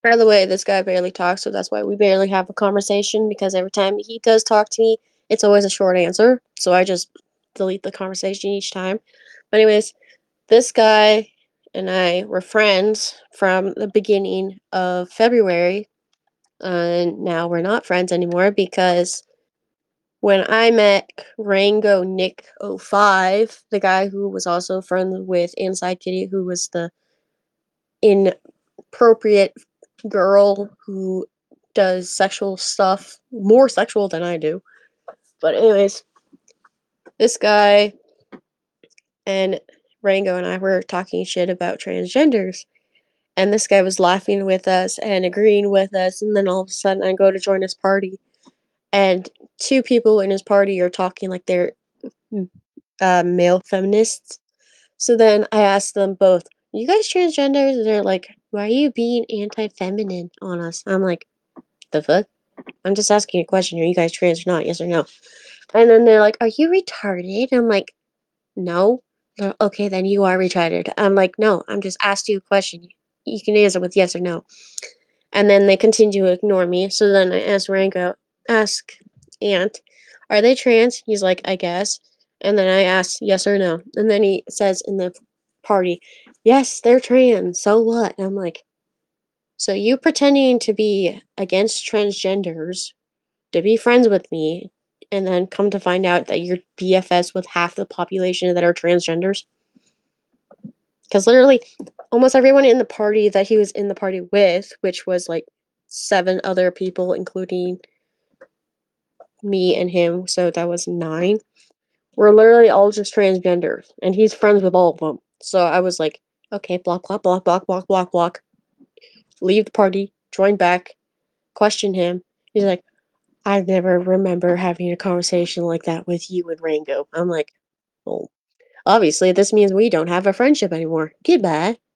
By the way, this guy barely talks, so that's why we barely have a conversation because every time he does talk to me, it's always a short answer. So I just delete the conversation each time. But anyways, this guy and I were friends from the beginning of February, and now we're not friends anymore because when I met Rango Nick 05, the guy who was also friends with Inside Kitty, who was the inappropriate girl who does sexual stuff, more sexual than I do. But anyways, this guy and Rango and I were talking shit about transgenders. And this guy was laughing with us and agreeing with us, and then all of a sudden I go to join his party, and two people in his party are talking like they're mm, male feminists. So then I asked them both, "You guys transgenders?" And they're like, "Why are you being anti-feminine on us?" I'm like, "The fuck? I'm just asking a question. Are you guys trans or not? Yes or no?" And then they're like, "Are you retarded?" I'm like, "No." Okay, then you are retarded. I'm like, "No, I'm just asking you a question. You can answer with yes or no." And then they continue to ignore me. So then I ask Ant, "Are they trans?" He's like, "I guess." And then I ask, "Yes or no?" And then he says in the party, "Yes, they're trans. So what?" And I'm like, "So you pretending to be against transgenders to be friends with me, and then come to find out that you're BFS with half the population that are transgenders?" Because literally, almost everyone in the party that he was in the party with, which was like 7 other people, including me and him, so that was 9, were literally all just transgenders, and he's friends with all of them. So I was like, okay, block, block, block, block, block, block, block, leave the party, join back, question him. He's like, "I never remember having a conversation like that with you and Rango." I'm like, well, obviously, this means we don't have a friendship anymore. Goodbye.